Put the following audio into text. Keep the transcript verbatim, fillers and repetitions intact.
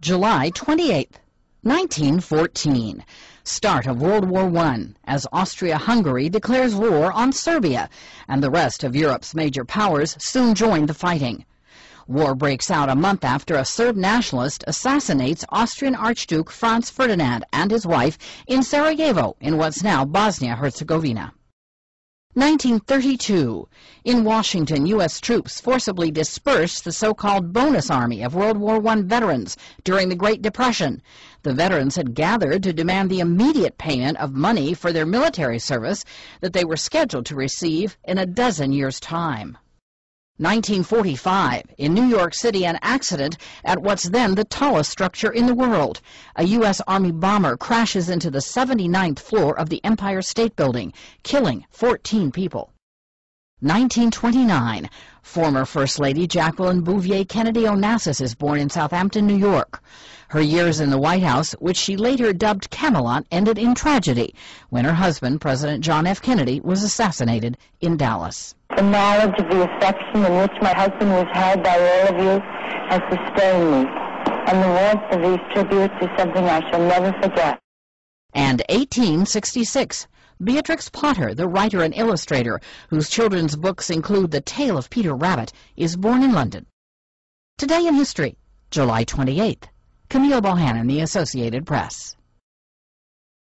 July twenty-eighth, nineteen fourteen. Start of World War One, as Austria-Hungary declares war on Serbia, and the rest of Europe's major powers soon join the fighting. War breaks out a month after a Serb nationalist assassinates Austrian Archduke Franz Ferdinand and his wife in Sarajevo, in what's now Bosnia-Herzegovina. nineteen thirty-two. In Washington, U S troops forcibly dispersed the so-called bonus army of World War One veterans during the Great Depression. The veterans had gathered to demand the immediate payment of money for their military service that they were scheduled to receive in a dozen years' time. nineteen forty-five. In New York City, an accident at what's then the tallest structure in the world. A U S Army bomber crashes into the seventy-ninth floor of the Empire State Building, killing fourteen people. nineteen twenty-nine. Former First Lady Jacqueline Bouvier Kennedy Onassis is born in Southampton, New York. Her years in the White House, which she later dubbed Camelot, ended in tragedy when her husband, President John F. Kennedy, was assassinated in Dallas. The knowledge of the affection in which my husband was held by all of you has sustained me, and the warmth of these tributes is something I shall never forget. And eighteen sixty-six. Beatrix Potter, the writer and illustrator, whose children's books include The Tale of Peter Rabbit, is born in London. Today in History, July twenty-eighth. Camille Bohannon, The Associated Press.